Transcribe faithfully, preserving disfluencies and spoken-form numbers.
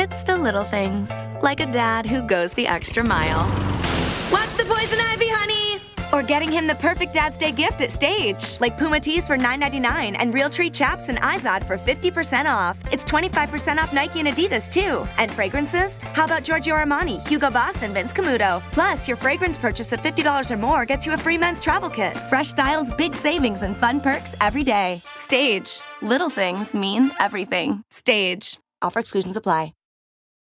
It's the little things, like a dad who goes the extra mile. Watch the poison ivy, honey! Or getting him the perfect Dad's Day gift at Stage, like Puma tees for nine ninety-nine and Realtree chaps and Izod for fifty percent off. It's twenty-five percent off Nike and Adidas, too. And fragrances? How about Giorgio Armani, Hugo Boss, and Vince Camuto? Plus, your fragrance purchase of fifty dollars or more gets you a free men's travel kit. Fresh styles, big savings, and fun perks every day. Stage. Little things mean everything. Stage. Offer exclusions apply.